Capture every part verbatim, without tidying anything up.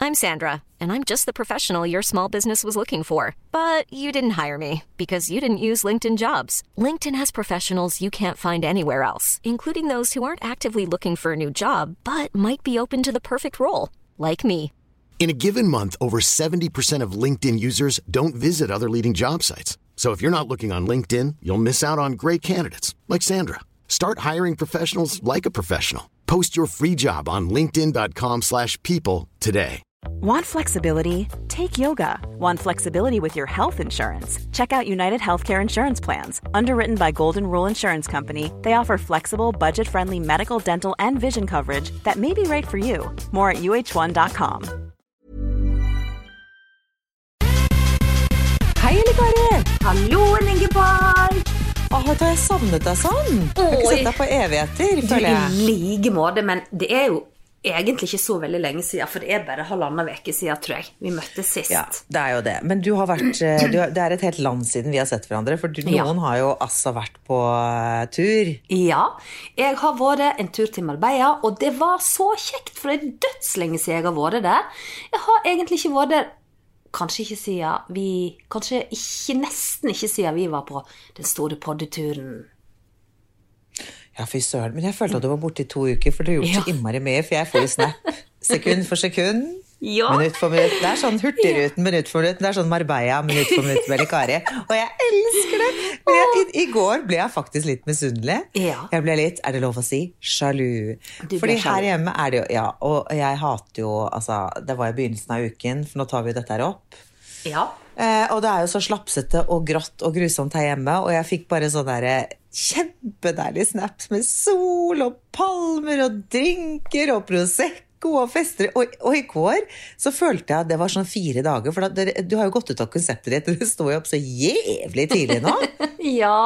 I'm Sandra, and I'm just the professional your small business was looking for. But you didn't hire me because you didn't use LinkedIn Jobs. LinkedIn has professionals you can't find anywhere else, including those who aren't actively looking for a new job, but might be open to the perfect role, like me. In a given month, over seventy percent of LinkedIn users don't visit other leading job sites. So if you're not looking on LinkedIn, you'll miss out on great candidates like Sandra. Start hiring professionals like a professional. Post your free job on linkedin.com slash people today. Want flexibility? Take yoga. Want flexibility with your health insurance? Check out United Healthcare Insurance Plans. Underwritten by Golden Rule Insurance Company, they offer flexible, budget-friendly medical, dental, and vision coverage that may be right for you. More at U H one dot com. Hei, Elle Kari! Hallo, Ingeborg! Åh, da har jeg savnet deg sånn. Jeg har ikke sett deg på evigheter, føler jeg. Du, i like måte, men det er jo egentlig ikke så veldig lenge siden, for det er bare halvannen veke siden, tror jeg. Vi møttes sist. Ja, det er jo det. Men du har vært, du har, det er et helt land siden vi har sett hverandre, for du, noen ja. har jo altså vært på tur. Ja, jeg har vært en tur til Marbella, og det var så kjekt, for det er dødslenge siden jeg har vært der. Jeg har egentlig ikke vært der, kanskje ikke siden vi, kanskje ikke, nesten ikke siden vi var på den store poddeturen. Ja, fy søren, men jeg følte at du var borte i to uker, for du har gjort Ja. så innmari mye, for jeg får jo snap sekund for sekund, Ja. minutt for minutt. Det er sånn hurtigruten minutt for minutt, det er sånn Marbella minutt for minutt med Elle Kari, og jeg elsker det. Men jeg, i, I går ble jeg faktisk litt misunnelig. Ja. Jeg ble litt, er det lov å si, sjalu. Du ble Fordi sjalu. her hjemme er det jo, ja, og jeg hater jo, altså, det var i begynnelsen av uken, for nå tar vi dette her opp. Ja. Eh, og det er jo så slapsete og grått og grusomt her hjemme, og jeg fikk bare sånn der kjempedeilig snaps med sol og palmer og drinker og prosecco og fester. Og, og i går så følte jeg at det var sånn fire dager, for da, du har jo gått ut av konseptet ditt, og du står jo opp så jævlig tidlig nå. Ja.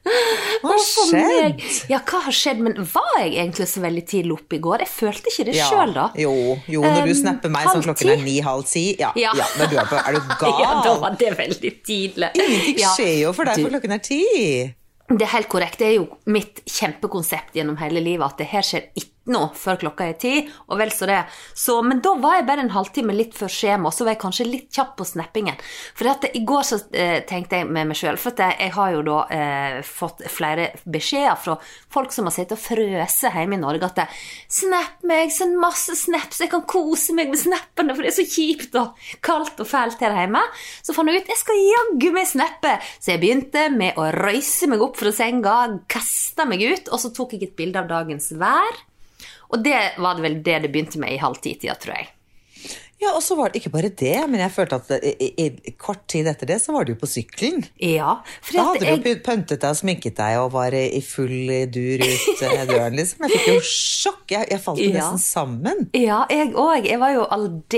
Hva har skjedd? Ja, hva har skjedd? Men var jeg egentlig så veldig tidlig oppe i går? Jeg følte ikke det Ja, selv da. Jo, jo, når du Um, snapper meg halv sånn klokken er ti? ni, halv ti. Ja, ja. Ja. men du er, på, er du gal? Ja, da var det veldig tidlig. Ingenting Ja. skjer jo for deg, Du- for klokken er ti. Det er helt korrekt. Det er jo mitt kjempekonsept gjennom hele livet at det her skjer ikke nå før klokka er ti, og vel så det. Så, men da var jeg bare en halvtime litt før skjema, og så var jeg kanskje litt kjapp på snappingen. For at i går så eh, tenkte jeg med meg selv, for at jeg, jeg har jo da eh, fått flere beskjeder fra folk som har sittet og frøse hjemme i Norge, at det, snap meg, send masse snaps, jeg kan kose meg med snappene, for det er så kjipt og kaldt og fælt her hjemme. Så fant jeg ut, jeg skal jaggu meg snappe. Så jeg begynte med å røyse meg opp fra senga, kastet meg ut, og så tok jeg et bilde av dagens vær. Og det var det vel det det begynte med i halv ti-tida, tror jeg. Ja, og så var det ikke bare det, men jeg følte at i, i, i kort tid etter det, så var du på sykkelen. Ja, for Da at hadde du jeg... jo pøntet deg og sminket deg og var i full dur ut eh, døren, liksom. Jeg fikk jo sjokk, jeg, jeg falt jo Ja. nesten sammen. Ja, jeg også. Jeg var jo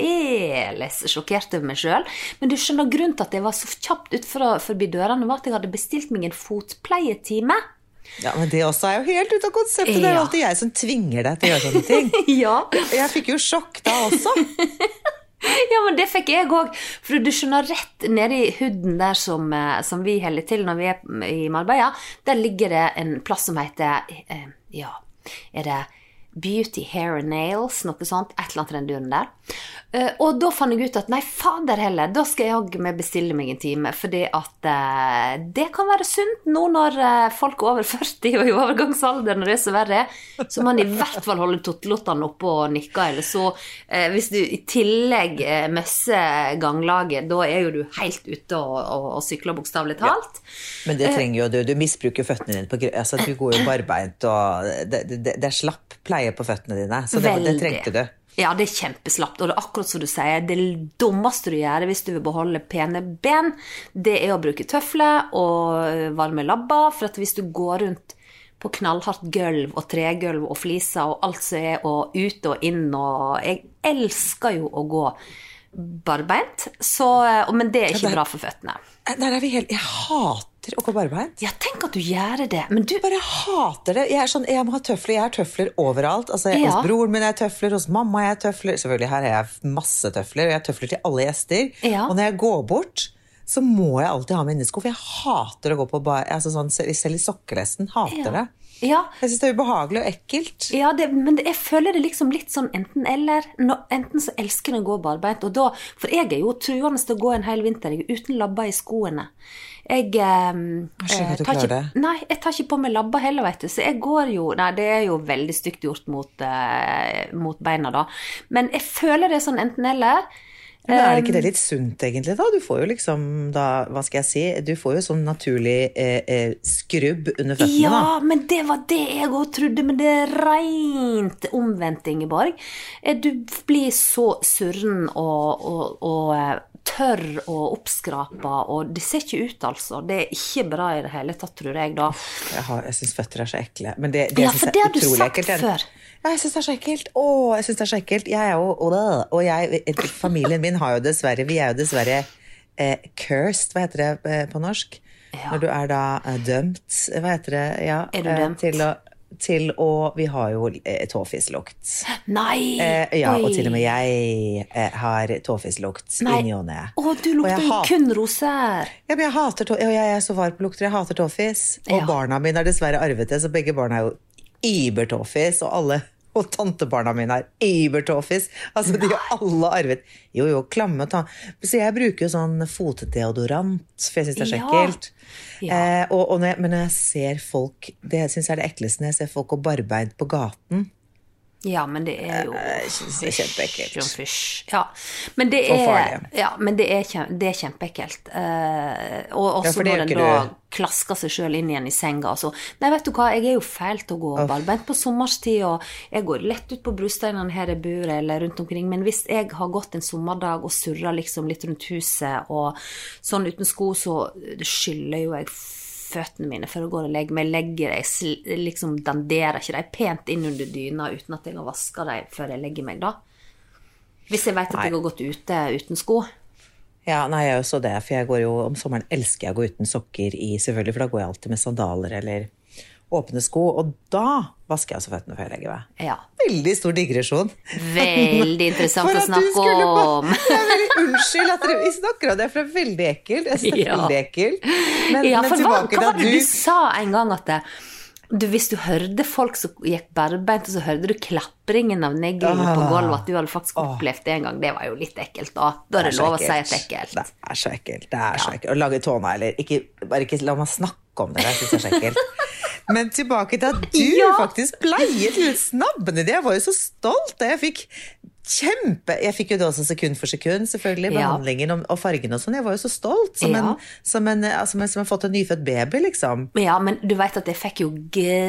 aldeles sjokkert over meg selv. Men du skjønner, grunnen til at jeg var så kjapt ut fra, forbi dørene var at jeg hadde bestilt meg en fotpleietime. Ja, men det også er jo helt ut av konseptet. Det er jo Ja. alltid jeg som tvinger deg til å gjøre sånne ting. Ja. Jeg fikk jo sjokk da også. Ja, men det fikk jeg også. For du skjønner, rett nede i huden der som, eh, som vi heller til når vi er i Marbella, der ligger det en plass som heter, eh, ja, er det Beauty, Hair and Nails, noe sånt, et eller annet den duren der. Uh, og da fant jeg ut at, nei, fader heller, da skal jeg med bestille meg en time, fordi at uh, det kan være sunt nå når uh, folk er over førti og i overgangsalder, når det er så verre, så man i hvert fall holder tottelottene oppe og nikker, eller så, uh, hvis du i tillegg uh, møsser ganglaget, da er jo du helt ute og, og, og sykler bokstavlig talt. Ja. Men det trenger jo du, du misbruker føttene dine, på, altså du går jo barbeint, og det, det, det er slapp pleie på føttene dine, så det, det trengte du. Ja, det er kjempeslapt, og det er akkurat som du sier, det dummeste du gjør hvis du vil beholde pene ben, det er å bruke tøfler og varme labber, for at hvis du går rundt på knallhardt gulv og tregulv og fliser og alt som er og ut og inn, og jeg elsker jo å gå barbeint, så, men det er ikke bra for føttene. Der er vi helt, jeg hater å gå barbeint. Ja, tenk at du gjør det, men du... Jeg bare hater det. Jeg er sånn, jeg må ha tøfler, jeg har tøfler overalt. Altså, Ja. hos broren min er tøfler, hos mamma er tøfler. Selvfølgelig, her er jeg masse tøfler, og jeg har tøfler til alle gjester. Ja. Og når jeg går bort, så må jeg alltid ha med innesko, for jeg hater å gå på bar, altså sånn, selv i sokkelesten, hater Ja. det. Ja, Jeg synes det er ubehagelig og ekkelt. ja det, men det, jeg føler det liksom litt sånn enten eller. Nå, enten så elsker jeg å gå barbeint, og da, for jeg er jo truende til å gå en hel vinter uten labber i skoene. Jeg, eh, Jeg skjønner at du tar klarer ikke, det. Nei, jeg tar ikke på meg labber heller, vet du. Så jeg går jo, nei, det er jo veldig stygt gjort mot, eh, mot beina da. Men jeg føler det er sånn enten eller. Men er det ikke det litt sunt egentlig da? Du får jo liksom da, hva skal jeg si, du får jo sånn naturlig eh, eh, skrubb under føttene Ja, da. men det var det jeg også trodde, men det er rent omvendt, Ingeborg. Eh, Du blir så surren og, og, og eh, tørr og oppskrapa, og det ser ikke ut altså. Det er ikke bra i det hele tatt, tror jeg da. Jeg, har, jeg synes føtter er så ekle. Men det, det Ja, jeg synes for det har du utrolig sagt ekkelt, er- før. Ja, jeg synes det er så ekkelt. Åh, jeg synes det er så ekkelt. Jeg er jo, og jeg, familien min har jo dessverre, vi er jo dessverre eh, cursed, hva heter det eh, på norsk? Ja. Når du er da eh, dømt, hva heter det? Ja, Er du eh, dømt? Til å, til å, vi har jo eh, tåfislukt. Nei! Eh, ja, og oi. til og med jeg eh, har tåfislukt Nei. i ny og ne. Å, du Og lukter jeg jo hat- kun roser. Ja, men jeg hater tå- ja, jeg er så var på lukter, jeg hater tåfis. Og Ja. barna mine har dessverre arvet det, så begge barna er jo ibertåfis, og alle, og tantebarna mine er ibertåfis. Altså, de har alle arvet. Jo, jo, klamme ta. Så jeg bruker jo sånn fotdeodorant, for jeg synes det er så Ja. ekkelt. Ja. Eh, og, og når jeg, men når jeg ser folk, det synes jeg er det ekleste når jeg ser folk gå barbeint på gaten. Ja, men det er jo Jeg synes det er kjempeekkelt. Fysj, fysj. Ja, men det Og er, farlig. ja, men det er, kjem, det er kjempeekkelt. Eh, og Ja, også for det når gjør den ikke da du. klasker seg selv inn igjen i senga. Altså. Nei, vet du hva, jeg er jo feil til å gå barbeint på sommerstid, og jeg går lett ut på brusteinene her jeg bor, eller rundt omkring, men hvis jeg har gått en sommerdag og surret liksom litt rundt huset, og sånn uten sko, så skyller jo jeg føttene mine før jeg går og legger meg. Jeg legger jeg sl- liksom danderer ikke de pent inn under dyna uten at jeg har vasket dem før jeg legger meg da. Hvis jeg vet at Nei. jeg har gått ute uten sko. Ja, nei, jeg er jo så det, for jeg går jo, om sommeren elsker jeg å gå uten sokker i, selvfølgelig, for da går jeg alltid med sandaler eller åpne sko, og da vasker jeg altså føttene før jeg legger meg. Ja. Veldig stor digresjon. Veldig interessant For å at du snakke skulle ba- om. Jeg er veldig unnskyld at dere- vi snakker om det, for det er veldig ekkelt. Jeg synes det er Ja. veldig ekkelt. Men, Ja, men for hva, tilbake hva til var at det du du... sa en gang at det, du, hvis du hørte folk som gikk barbeint, og så hørte du klappringen av neglene på Ah. gulvet, at du hadde faktisk opplevd det en gang, det var jo litt ekkelt da. Da er det så lov å si at ekkelt. det er ekkelt. Det er så ekkelt. Det er så ekkelt. Å lage tånegler. Ikke, bare ikke la meg snakke om det. Jeg synes det er så ekkelt. Men tilbake til at du Ja. faktisk pleiet ut snabbene dine. Jeg var jo så stolt da jeg fikk kjempe... Jeg fikk jo det også sekund for sekund, selvfølgelig, Ja. behandlingen og, og fargen og sånn. Jeg var jo så stolt, som, Ja. en, som, en, altså, som en fått en nyfødt baby, liksom. Ja, men du vet at jeg fikk jo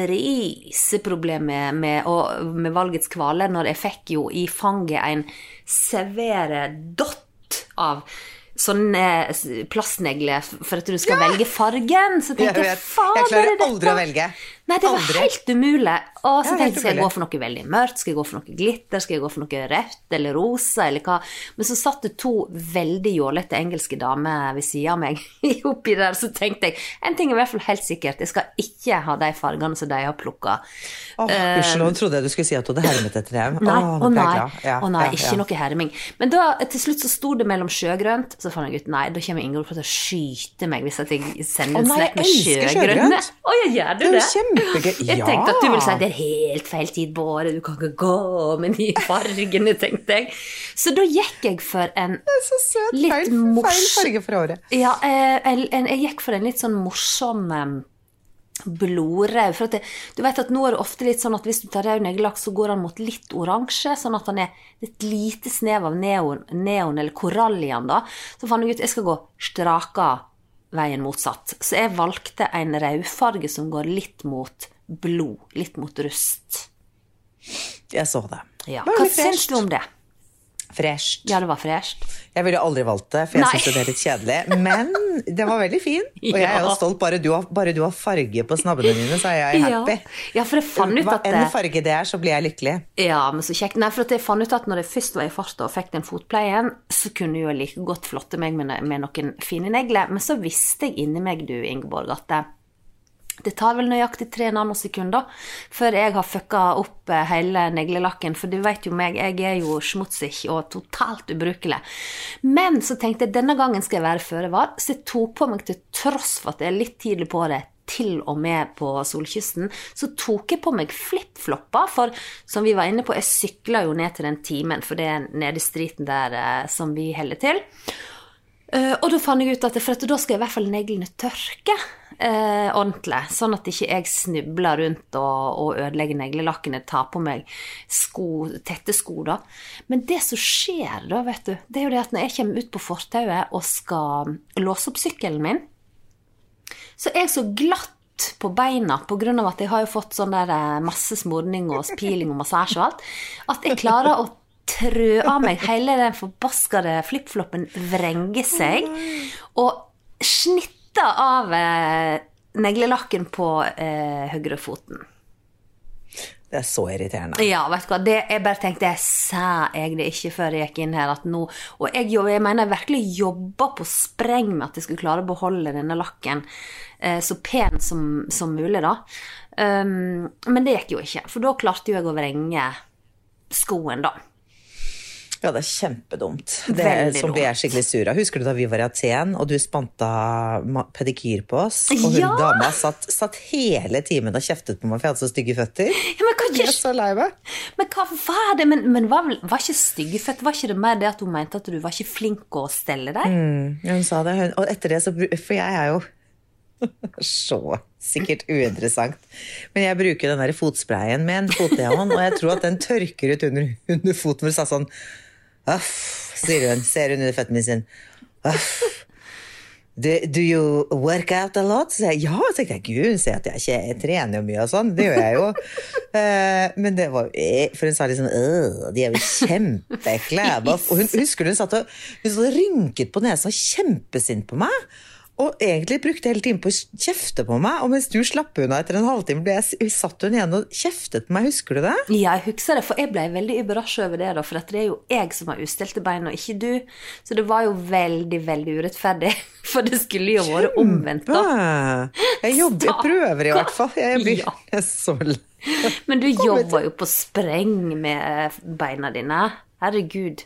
griseproblemer med, og- med valgets kvaler når jeg fikk jo i fanget en severe dott av sånne plastnegler for at du skal velge fargen. Så Jeg, tenkte jeg, vet, fader, jeg klarer er dette? aldri å velge. Nei, det var Aldri. helt umulig. Og så Ja, tenkte helt jeg, skal jeg gå umulig. for noe veldig mørkt, skal jeg gå for noe glitter, skal jeg gå for noe rødt eller rosa, eller hva. Men så satt det to veldig jålete engelske damer ved siden av meg oppi der, så tenkte jeg, en ting er i hvert fall helt sikkert, jeg skal ikke ha de fargene som de har plukket. Åh, gudskjelov, trodde jeg du skulle si at du hadde hermet etter dem. Nei, Åh, å nå ble jeg nei, glad. Ja, å nei, ja, ikke ja. noe herming. Men da, til slutt så sto det mellom sjøgrønt, så fant jeg ut, nei, da kommer Ingrid til å skyte meg hvis at jeg sender Å en nei, snakk med jeg elsker sjøgrønne. sjøgrønt. Å, ja, gjør du Det er det? jo kjempegøy. Jeg Ja. tenkte at du ville si at det er helt feil tid på året, du kan ikke gå med de fargene, tenkte jeg. Så da gikk jeg for en Det er så søt. litt Feil, feil morsom- farge for året. Ja, eh, en, en, jeg gikk for en litt sånn morsom eh, blodrød. For at det, du vet at nå er det ofte litt sånn at hvis du tar rød neglelakk, så går han mot litt oransje, sånn at han er et lite snev av neon, neon eller korall i han da. Så fant jeg ut, jeg skal gå straka veien motsatt. Så jeg valgte en rødfarge som går litt mot blod, litt mot rust. Jeg så det. Ja. Det var Hva litt syns fresht. du om det? Fresht. Ja, det var fresht. Jeg ville aldri valgt det, for jeg Nei. synes det er litt kjedelig. Men den var veldig fin. Og jeg er jo Ja. stolt. Bare du har, bare du har farge på snabbene dine, så er jeg happy. Ja. Ja, for jeg fant ut Hva at enn det, farge det er, så blir jeg lykkelig. ja, men så kjekt. Nei, for at jeg fant ut at når jeg først var i farta og fikk den fotpleien, så kunne jo jeg like godt flotte meg med, med noen fine negler. Men så visste jeg inni meg, du, Ingeborg, at det, Det tar vel nøyaktig tre nanosekunder før jeg har fucka opp hele neglelakken, for du vet jo meg, jeg er jo smutsig og totalt ubrukelig. Men så tenkte jeg, denne gangen skal jeg være føre var, så jeg tok på meg til tross for at jeg er litt tidlig på det, til og med på solkysten, så tok jeg på meg flip-flopper, for som vi var inne på, jeg sykler jo ned til den timen, for det er nede i striten der eh, som vi heller til. Uh, og da fann jeg ut at, for at da skal jeg i hvert fall neglene tørke uh, ordentlig, sånn at ikke jeg snubler rundt og, og ødelegger neglelakkene, tar på meg sko, tette sko da. Men det som skjer da, vet du, det er jo det at når jeg kommer ut på fortauet og skal låse opp sykkelen min, så er jeg så glatt på beina, på grunn av at jeg har jo fått sånn der masse smordning og spiling og massasje og alt, at jeg klarer å trø av meg, hele den forbaskede flip-floppen vrenger seg, og snitter av eh, neglelakken på eh, høyrefoten. Det er så irriterende. Ja, vet du hva, det, jeg bare tenkte, jeg sa jeg det ikke før jeg gikk inn her, at nå, og jeg, jeg mener jeg virkelig jobber på spreng med at jeg skulle klare å beholde denne lakken eh, så pen som, som mulig da. Um, men det gikk jo ikke, for da klarte jo jeg å vrenge skoen da. Ja, det er kjempedumt. Det er, som blir jeg skikkelig sur av. Husker du da vi var i Aten, og du spanta pedikyr på oss? Og hun ja! dama satt, satt hele timen og kjeftet på meg, for jeg hadde så stygge føtter. Ja, men, jeg er så lei meg. Men hva var det? Men, men var, var ikke stygge føtter? Var ikke det mer det at hun mente at du var ikke flink å stelle deg? Mm, hun sa det. Og etter det så... For jeg er jo så sikkert uinteressant. Men jeg bruker den der fotsprayen med en fotdehånd, og jeg tror at den tørker ut under, under foten, hvor det sa sånn Uff, sier hun, ser hun under føttene sin. Uff. Do, do you work out a lot? Så jeg, ja, så tenkte jeg, gud, hun sier at jeg ikke jeg trener jo mye og sånn. Det gjør jeg jo. Uh, men det var, for hun sa liksom, de er jo kjempeekle. Og hun husker hun satt og, hun satt og rynket på nesen og kjempesint på meg. Og egentlig brukte hele tiden på å kjefte på meg, og mens du slapp unna etter en halvtime, ble jeg, satt hun igjen og kjeftet på meg, husker du det? Ja, jeg husker det, for jeg ble veldig uberasket over det da, for det er jo jeg som har ustelte bein, og ikke du, så det var jo veldig, veldig urettferdig, for det skulle jo være omvendt da. Jeg jobber, jeg prøver i hvert fall, jeg blir ja. så Men du jobber jo på spreng med beina dine, herregud.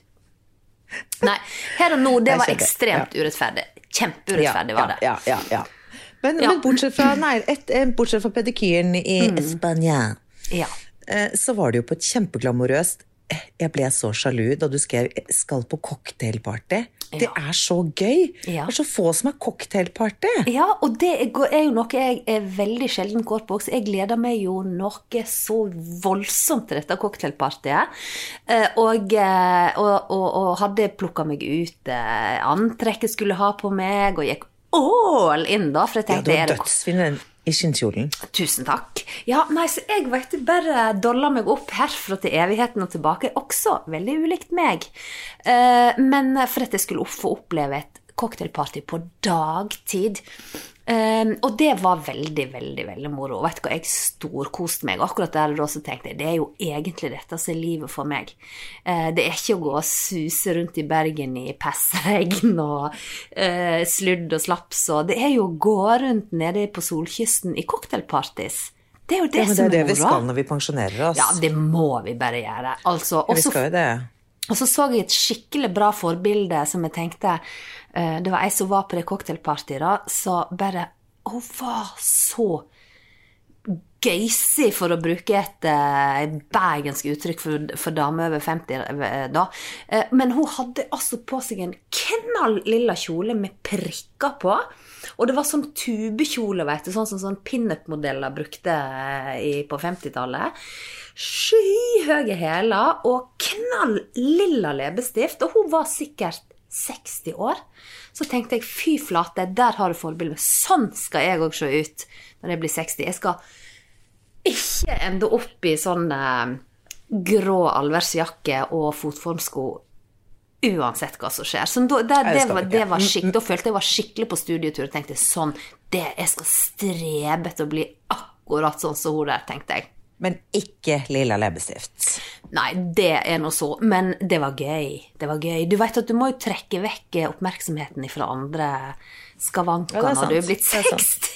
Nei, her og nå, det var ekstremt urettferdig. Kjempeurettferdig var det. Ja, ja, ja. Men, ja. men bortsett fra, nei, et, bortsett fra pedikyren i mm. Spania, ja. så var det jo på et kjempeglamorøst, jeg ble så sjalu da du skrev, skal på cocktailparty. Ja. Det er så gøy. Ja. Det er så få som har cocktailparty. Ja, og det er jo noe jeg er veldig sjelden går på også. Jeg gleder meg jo noe så voldsomt til dette cocktailpartyet. Og, og, og, og hadde plukket meg ut antrekket skulle ha på meg, og gikk all in da, for jeg tenkte... Ja, du var dødsfinn i skinnkjolen. Tusen takk. Ja, nei, så jeg vet du, bare doller meg opp herfra til evigheten og tilbake, også veldig ulikt meg. Uh, men for at jeg skulle få oppleve et cocktailparty på dagtid, um, og det var veldig, veldig, veldig moro. Vet du hva, jeg storkoste meg. Akkurat der og da så tenkte jeg, det er jo egentlig dette som er livet for meg. Uh, det er ikke å gå og suse rundt i Bergen i pessregn og uh, sludd og slaps, og det er jo å gå rundt nede på solkysten i cocktailpartys. Det er jo det, ja, som er moro. Det er det vi skal når vi pensjonerer oss. Ja, det må vi bare gjøre. Altså, ja, vi skal jo det. Og så så jeg et skikkelig bra forbilde som jeg tenkte, uh, det var jeg som var på det cocktailpartyet da, så bare, hun var så gøysig for å bruke et uh, bergensk uttrykk for, for dame over femti uh, da. Uh, men hun hadde altså på seg en knall lilla kjole med prikker på, og det var sånn tubekjole, vet du, sånn som sånn pin-up-modeller brukte uh, i, på femtitallet. Skyhøye hæler og knall lilla leppestift, og hun var sikkert seksti år. Så tenkte jeg, fy flate, der har du forbildet. Sånn skal jeg også se ut når jeg blir seksti. Jeg skal ikke ende opp i sånn eh, grå alversjakke og fotformsko uansett hva som skjer. Så da, der, det, var, det var skikk, da følte jeg var skikkelig på studietur og tenkte sånn, det, jeg skal strebe til å bli akkurat sånn som hun der, tenkte jeg. Men ikke lilla leppestift. Nei, det er noe så, men det var gøy. Det var gøy. Du vet at du må jo trekke vekk oppmerksomheten fra andre skavanker ja, når du er blitt seksti.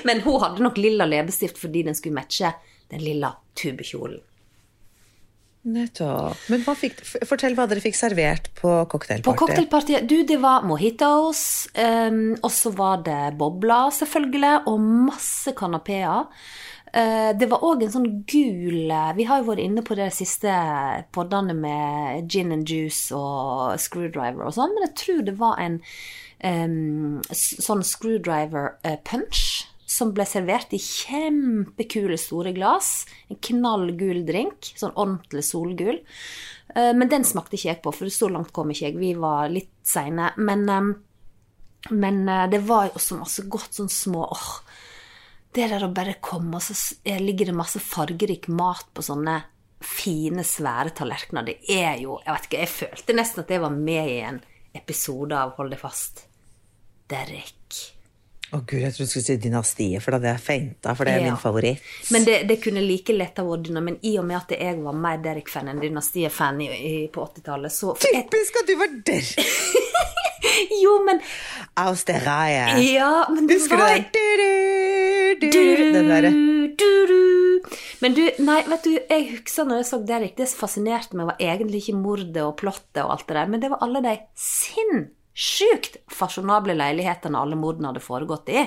Men hun hadde nok lilla leppestift fordi den skulle matche den lilla tubekjolen. Nettopp. Men hva fikk, fortell hva dere fikk servert på cocktailparty. På cocktailpartiet, du, det var mojitos, um, og så var det bobler selvfølgelig, og masse kanapéer. Uh, det var også en sånn gul, vi har jo vært inne på det siste poddene med gin and juice og screwdriver og sånn, men jeg tror det var en um, sånn screwdriver uh, punch, som ble servert i kjempekule store glass, en knallgul drink, sånn ordentlig solgul. Men den smakte ikke jeg på, for så langt kom ikke jeg, vi var litt sene. Men, men det var jo også masse godt, sånn små, åh, det der å bare komme, og så ligger det masse fargerik mat på sånne fine, svære tallerkener. Det er jo, jeg vet ikke, jeg følte nesten at jeg var med i en episode av Hold det fast. Derek. Å oh, Gud, jeg tror du skulle si dynastiet, for da hadde jeg feinta, for det er ja. Min favoritt. Men det, det kunne like lett av å dynne, men i og med at jeg var mer Derek-fan enn dynastiet-fan i, i, på åttitallet, så... Typisk at du var Derek! Jo, men... Aus der Reihe. Ja, men det Husker var... du det? Du, du, den der. Du, du. Men du, nei, vet du, jeg husker når jeg så Derek, det som fascinerte meg var egentlig ikke mordet og plottet og alt det der, men det var alle de sinn sjukt fasjonable leilighetene alle mordene hadde foregått i.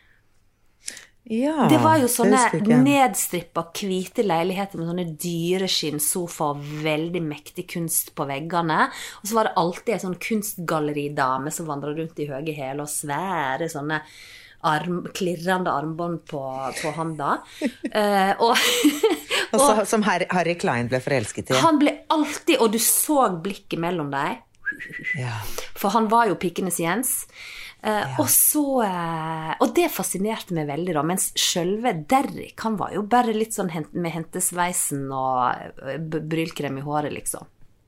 Ja, det var jo sånne nedstrippa, hvite leiligheter med sånne dyreskinnsofa og veldig mektig kunst på veggene. Og så var det alltid en sånn kunstgalleridame som vandret rundt i høye hæler og svære sånne arm, klirrende armbånd på, på handa. uh, og, og, så, og som Harry Klein ble forelsket i. Han ble alltid, og du så blikket mellom deg. Ja. For han var jo Pikenes Jens. Uh, ja. og, så, uh, og det fascinerte meg veldig da, mens selve Derrick, han var jo bare litt sånn med hentesveisen og uh, brylkrem i håret liksom.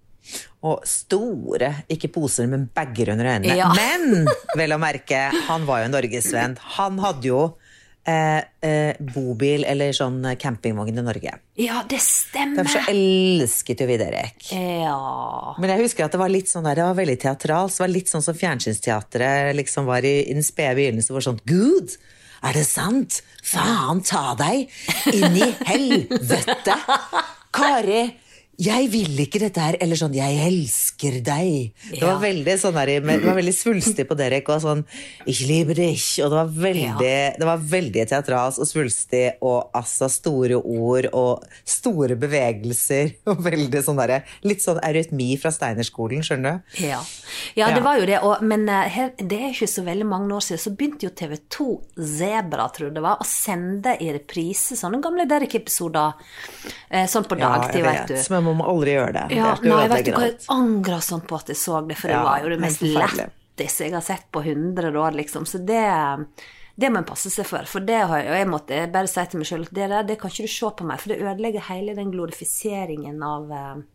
Og store, ikke poser, men bagger under øynene. Ja. Men, vel å merke, han var jo en norgesvenn. Han hadde jo Eh, eh, bobil eller sånn campingvogn i Norge. Ja, det stemmer. Derfor så elsket jo vi Derek. Ja. Men jeg husker at det var litt sånn der, det var veldig teatralt. Det var litt sånn som fjernsynsteatret liksom var i, i den spede begynnelsen. Det var sånn, Gud, er det sant? Faen, ta deg inn i helvete. Kari, jeg vil ikke dette her, eller sånn, jeg elsker deg. Det var veldig sånn der, det var veldig svulstig på Derek, og sånn, ich liebe dich, og det var veldig, ja. Det var veldig teatrals og svulstig, og altså store ord, og store bevegelser, og veldig sånn der, litt sånn eurytmi fra Steinerskolen, skjønner du? Ja, ja det var jo det, og, men her, det er ikke så veldig mange år siden, så begynte jo T V to Zebra, tror jeg det var, å sende i reprise sånne gamle Derek-episoder, sånn på dagtid, ja, vet du. Men man må aldri gjøre det. Ja, det nei, vet du hva, jeg angrer sånn på at jeg så det, for det ja, var jo det mest letteste jeg har sett på hundre år, liksom, så det, det må jeg passe seg for, for det har jeg, og jeg måtte bare si til meg selv, det der, det kan ikke du se på meg, for det ødelegger hele den glorifiseringen av,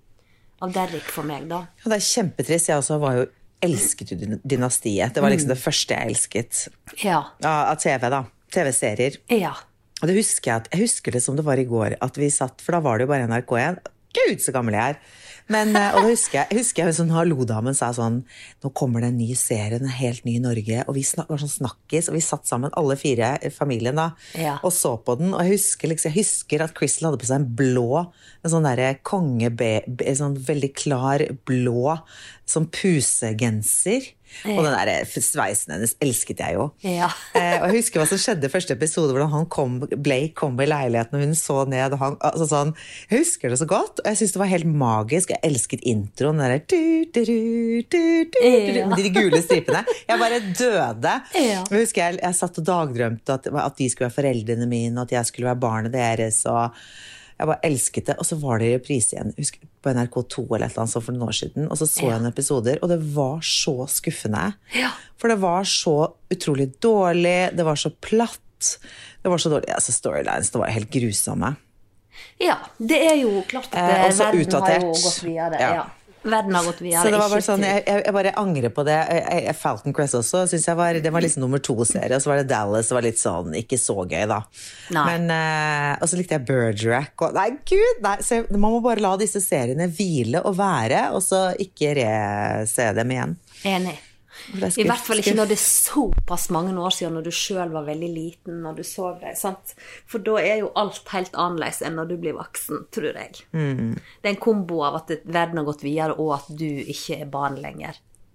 av Derek for meg, da. Ja, det er kjempetrist, jeg også var jo elsket jo dynastiet, det var liksom mm. det første jeg elsket. Ja. Ja, av T V da, T V-serier. Ja. Og det husker jeg, at, jeg husker det som det var i går, at vi satt, for da var det jo bare N R K igjen, Gud, så gammel jeg er. Men, og da husker jeg, jeg husker jeg sånn, hallo-damen sa sånn, nå kommer det en ny serie, en helt ny i Norge, og vi snak, var sånn snakkis, og vi satt sammen alle fire i familien da, ja. Og så på den, og jeg husker, liksom, jeg husker at Crystal hadde på seg en blå, en sånn der konge, en sånn veldig klar blå, sånn pusegenser, ja. Og den der sveisen hennes elsket jeg jo. Ja. eh, og jeg husker hva som skjedde i første episode, hvordan han kom, Blake kom i leiligheten, og hun så ned, og han, altså sånn, jeg husker det så godt, og jeg synes det var helt magisk, jeg elsket introen, den der, du, du, du, du, du, ja. Med de gule stripene, jeg bare døde. Ja. Jeg husker jeg, jeg satt og dagdrømte at, at de skulle være foreldrene mine, og at jeg skulle være barnet deres, og jeg bare elsket det, og så var det i reprise igjen, husker, på N R K to eller et eller annet så for noen år siden, og så så jeg en episoder, og det var så skuffende. Ja. For det var så utrolig dårlig, det var så platt, det var så dårlig, altså storylines, det var helt grusomme. Ja, det er jo klart at eh, verden utdatert. Har jo gått videre, ja. ja. Verden har gått videre. Så det var bare sånn, jeg, jeg bare angrer på det. Jeg, jeg, Falcon Crest også, synes jeg var, det var liksom nummer to-serie, og så var det Dallas, det var litt sånn, ikke så gøy da. Nei. Men, eh, og så likte jeg Bergerac, og nei, gud, nei, så man må bare la disse seriene hvile og være, og så ikke re-se dem igjen. Enig. I hvert fall ikke når det er såpass mange år siden, når du selv var veldig liten, når du så det, sant? For da er jo alt helt annerledes enn når du blir voksen, tror jeg. Mm. Det er en kombo av at verden har gått videre, og at du ikke er barn lenger.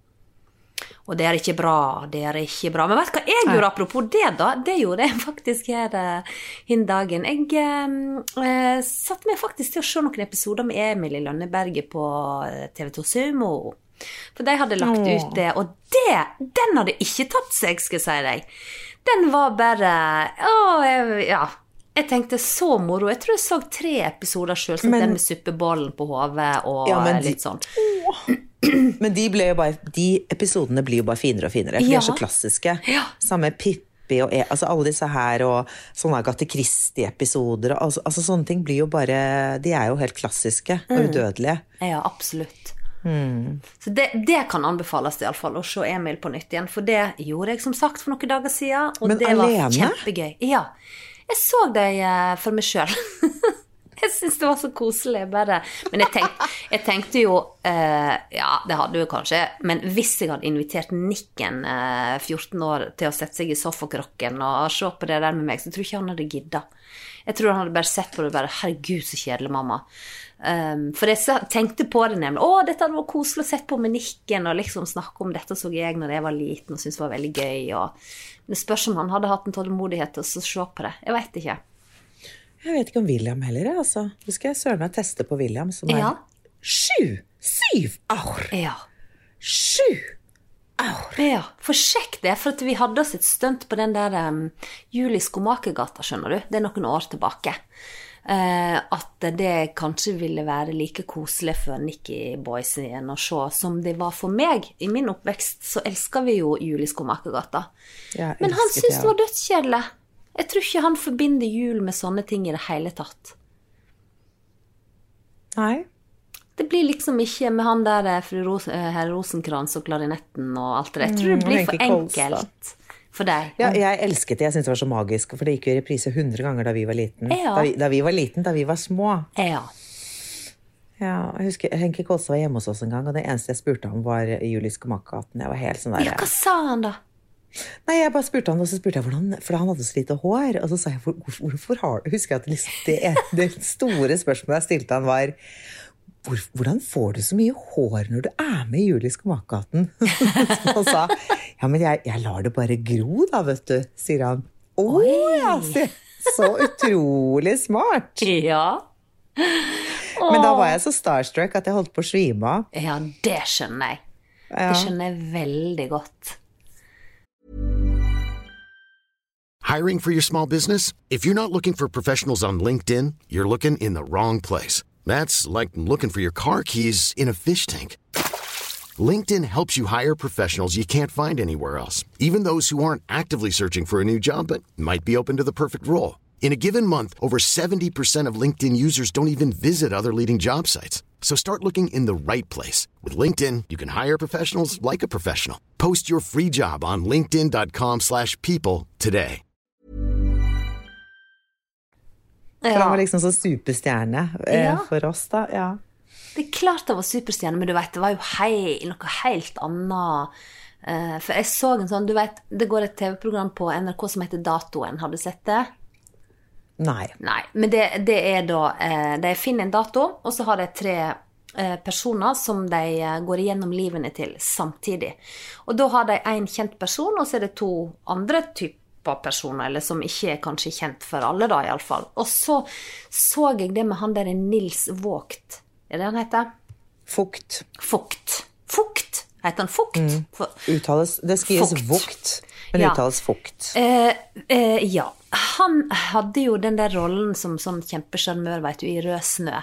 Og det er ikke bra, det er ikke bra. Men vet du hva jeg gjorde apropos det da? Det gjorde jeg faktisk her uh, hin dagen. Jeg uh, satt meg faktisk til å se noen episoder med Emil i Lønneberget på T V to Sumo. For de hadde lagt ut det, og det, den hadde ikke tatt seg, skal jeg si deg. Den var bare, å, jeg, ja, jeg tenkte så moro. Jeg tror jeg så tre episoder selv, så den med suppebollen på hodet og ja, litt sånn. Men de, ble jo bare, de episodene blir jo bare finere og finere, for ja. De er så klassiske. Ja. Samme Pippi og altså alle disse her, og sånne Agatha Christie-episoder, altså, altså sånne ting blir jo bare, de er jo helt klassiske og udødelige. Ja, absolutt. Mm. Så det, det kan anbefales i alle fall, å se Emil på nytt igjen, for det gjorde jeg som sagt for noen dager siden, og men det alene? Var kjempegøy. Ja, jeg så deg uh, for meg selv. Jeg synes det var så koselig, bare. Men jeg tenkte, jeg tenkte jo, uh, ja, det hadde jo kanskje, men hvis jeg hadde invitert Nikken, uh, fjorten år, til å sette seg i sofakrokken og se på det der med meg, så tror jeg ikke han hadde giddet. Jeg tror han hadde bare sett på det, bare, herregud, så kjedelig, mamma. Um, for jeg tenkte på det nemlig, å, dette hadde vært koselig å sette på med Nikken, og liksom snakke om dette så jeg når jeg var liten, og syntes det var veldig gøy, og det spørs om han hadde hatt en tålmodighet til å se på det. Jeg vet ikke. Jeg vet ikke om William heller, altså. Du skal jeg søre meg teste på William, som er ja. sju, syv år. Ja. Sju år. Ja, for sjekk det, for at vi hadde oss et stunt på den der um, Julie Skomakergata, skjønner du? Det er noen år tilbake. Uh, at det kanskje ville være like koselig for Nicky Boys igjen å se som det var for meg. I min oppvekst så elsker vi jo Julie Skomakergata. Ja, men han synes det var dødskjedelig. Jeg tror ikke han forbinder jul med sånne ting i det hele tatt. Nei. Det blir liksom ikke med han der fru Ros- herr Rosenkrantz og klarinetten og alt det. Jeg tror det blir for enkelt for deg. Ja, jeg elsket det. Jeg synes det var så magisk, for det gikk jo i reprise hundre ganger da vi var liten. Ja. Da, vi, da vi var liten, da vi var små. Ja. Ja, jeg husker, Henke Kolstad var hjemme hos oss en gang, og det eneste jeg spurte ham var Julie Skomakergaten. Jeg var helt sånn der. Ja, hva sa han da? Nei, jeg bare spurte han, og så spurte jeg hvordan, for han hadde så lite hår, og så sa jeg, hvor, hvorfor har du, husker jeg at liksom, det, det store spørsmålet jeg stilte han var, hvor, hvordan får du så mye hår når du er med i Julie Skomakergaten? Og han sa, ja, men jeg, jeg lar det bare gro da, vet du, sier han. Åh, ja, så utrolig smart. Ja. Åh. Men da var jeg så starstruck at jeg holdt på å svime av. Ja, det skjønner jeg. Ja. Det skjønner jeg veldig godt. Hiring for your small business? If you're not looking for professionals on LinkedIn, you're looking in the wrong place. That's like looking for your car keys in a fish tank. LinkedIn helps you hire professionals you can't find anywhere else, even those who aren't actively searching for a new job but might be open to the perfect role. In a given month, over seventy percent of LinkedIn users don't even visit other leading job sites. So start looking in the right place. With LinkedIn, you can hire professionals like a professional. Post your free job on linkedin.com slash people today. For han var liksom så superstjerne eh, ja. For oss da, ja. Det er klart det var superstjerne, men du vet, det var jo hei, noe helt annet. Eh, for jeg så en sånn, du vet, det går et T V-program på N R K som heter Datoen, har du sett det? Nei. Nei, men det, det er da, eh, de finner en dato, og så har de tre eh, personer som de eh, går igjennom livene til samtidig. Og da har de en kjent person, og så er det to andre typer personer, eller som ikke er kanskje kjent for alle da i alle fall. Og så så jeg det med han der Nils Vågt. Er det han heter? Fukt. Fukt. Fukt. Heter han Fukt? Mm. Uttales, det skrives Vågt, men ja. Uttales Fukt. Eh, eh, ja. Han hadde jo den der rollen som sånn kjempesjarmør, vet du, i Rød snø.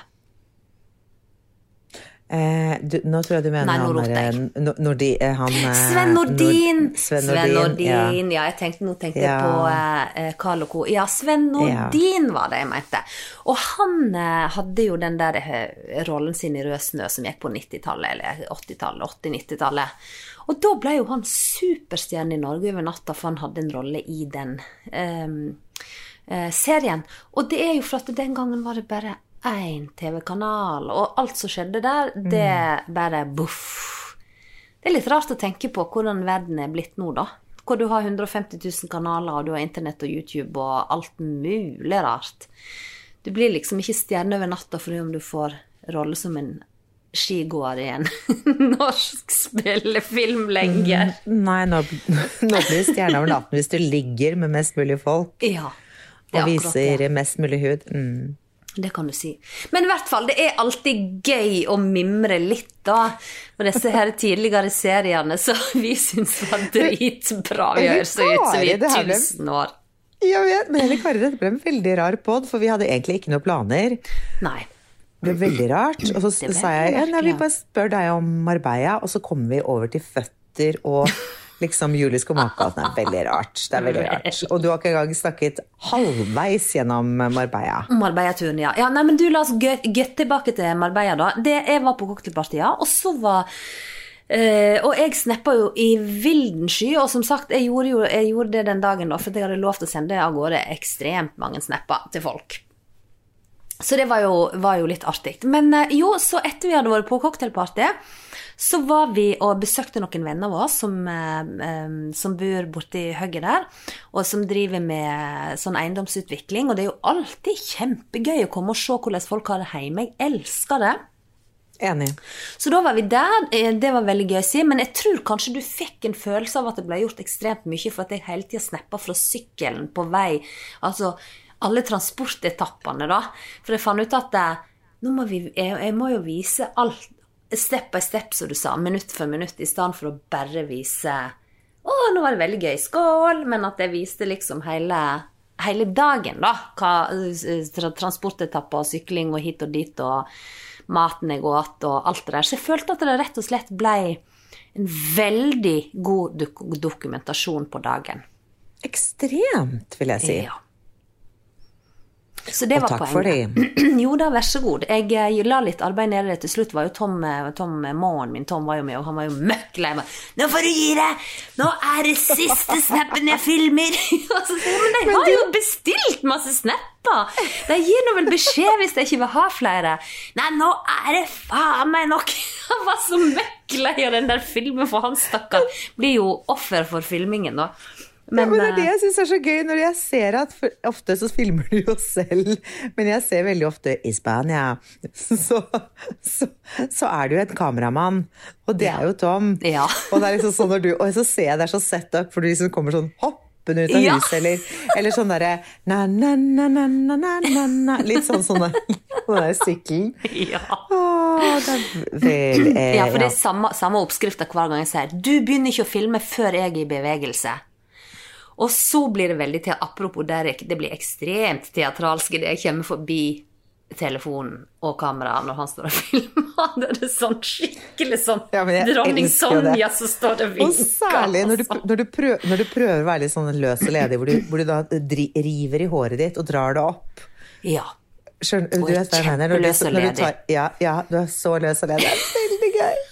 Eh, du, nå tror jeg du mener Nei, han er Nordi, han, Sven Nordin Nord, Sven Sven Nordin, Nordin ja. ja, jeg tenkte, nå tenkte ja. jeg på eh, Karl og Co. Ja, Sven Nordin ja. Var det jeg mente. Og han eh, hadde jo den der eh, rollen sin i Rød snø som gikk på nittitallet, eller åttitallet, åtti-nittitallet. Og da ble jo han superstjerne i Norge over natta, for han hadde en rolle i den eh, eh, serien. Og det er jo for at den gangen var det bare en T V-kanal, og alt som skjedde der, det bare buff. Det er litt rart å tenke på hvordan verden er blitt nå da. Hvor du har hundre og femti tusen kanaler, og du har internett og YouTube og alt mulig rart. Du blir liksom ikke stjerne over natta fordi om du får rolle som en skigåer i en norsk spillefilm lenger. Nei, nå, nå blir det stjerne over natten hvis du ligger med mest mulig folk. Ja, og viser det. Mest mulig hud. Mm. Det kan du si. Men i hvert fall, det er alltid gøy å mimre litt da. Og disse her tidligere seriene så vi synes var dritbra. Vi hører så ut som vi er tusen år. Jeg vet, men heller Kari, dette ble en veldig rar podd, for vi hadde egentlig ikke noen planer. Nei. Det ble veldig rart. Og så sa jeg, ja, nei, vi bare spør deg om Marbella, og så kommer vi over til føtter og liksom Julie Skomakas. Det er veldig rart. Det er veldig rart. Og du har ikke engang snakket halvveis gjennom Marbella. Marbella-turen, ja. Ja, nei, men du, la oss gøtt tilbake til Marbella da. Det jeg var på cocktailpartiet, og så var... Uh, og jeg snappet jo i vildensky, og som sagt, jeg gjorde, jo, jeg gjorde det den dagen da, for jeg hadde lov til å sende av gårde ekstremt mange snapper til folk. Så det var jo, var jo litt artig. Men uh, jo, så etter vi hadde vært på cocktailpartiet, så var vi og besøkte noen venner av oss som, uh, som bor borte i høgget der, og som driver med sånn eiendomsutvikling, og det er jo alltid kjempegøy å komme og se hvordan folk har det hjemme. Jeg elsker det. Enig. Så da var vi der, det var veldig gøy å si, men jeg tror kanskje du fikk en følelse av at det ble gjort ekstremt mye, for at jeg hele tiden snappet fra sykkelen på vei, altså alle transportetappene da, for jeg fant ut at det, nå må vi, jeg, jeg må jo vise alt, step by step, som du sa, minutt for minutt, i stedet for å bare vise, å, nå var det veldig gøy, skål, men at jeg viste liksom hele, hele dagen da, hva transportetapper og sykling og hit og dit og maten jeg åt og alt det der. Så jeg følte at det rett og slett ble en veldig god dok- dokumentasjon på dagen. Ekstremt, vil jeg si. Ja. Så det og var takk poenget. for det. Jo da, vær så god. Jeg, jeg la litt arbeid nede. Til slutt var jo Tom, Tom Måen min, Tom var jo med, og han var jo møkklei meg. Nå får du gi deg! Nå er det siste snappen jeg filmer! Og så sier jeg, men jeg har jo bestilt masse snapper! De gir nå vel beskjed hvis jeg ikke vil ha flere. Nei, nå er det faen meg nok! Han var så møkklei av den der filmen, for han stakkar blir jo offer for filmingen da. Men, ja, men det er det jeg synes er så gøy, når jeg ser at for, ofte så filmer du jo selv, men jeg ser veldig ofte i Spania, så, så, så er du en kameramann, og det er jo Tom. Ja. Og det er liksom sånn når du, og så ser jeg det er så sett opp, for du liksom kommer sånn hoppende ut av Ja. huset, eller, eller sånn der, na, na, na, na, na, na, na, litt sånn sånn sånn der sykkelen. Ja. Åh, det er vel, eh, Ja, for det er samme, samme oppskrifter hver gang jeg sier, du begynner ikke å filme før jeg er i bevegelse. Og så blir det veldig til, apropos der, det blir ekstremt teatralsk det jeg kommer forbi telefonen og kamera når han står og filmer. Det er sånn skikkelig sånn ja, dronning Sonja som står og vinker. Og særlig når du, når, du prøver, når du prøver å være litt sånn løs og ledig, hvor du, hvor du da dri, river i håret ditt og drar det opp. Ja. Skjønner du, Og du vet hva jeg mener? Når du, kjempeløs og når du ledig. tar, ja, ja, du er så løs og ledig. Det er veldig gøy.